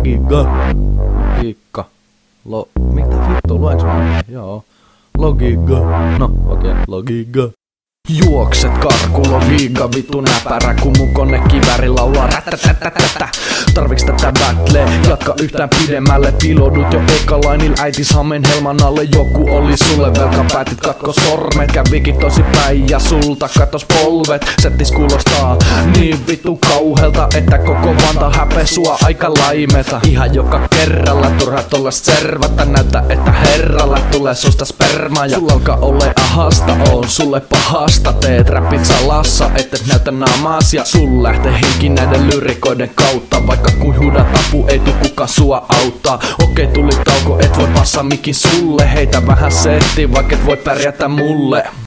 Logiikka. Mitä vittu, luenko mä? Joo. Logiikka. No, okei, logiikka. Juokset karku, logiikka, vittu näpärä, kun mun kone kiväri laulaa rättätätätätä. Tarviks tätä battlee? Jatka yhtään pidemmälle, piloudut jo ekalainil äitis hamen helman alle. Joku oli sulle velka, päätit katko sormet, kävikin tosi päin ja sulta katos polvet. Settis kuulostaa niin vittu kauhelta, että koko Vanta häpe sua aika laimeta. Ihan joka kerralla turha tulla servata, näyttää että herralla tulee susta spermaa. Ja sulla alkaa ole ahasta, on sulle pahasta. Teet räppit salassa, ettet näytä naamaas. Ja sul lähtee henki näiden lyrikoiden kautta. Vaikka kuin huuda tapu, ei tuu kuka sua auttaa. Okei, tuli tauko, et voi passaa mikin sulle. Heitä vähän settiin, vaikka et voi pärjätä mulle.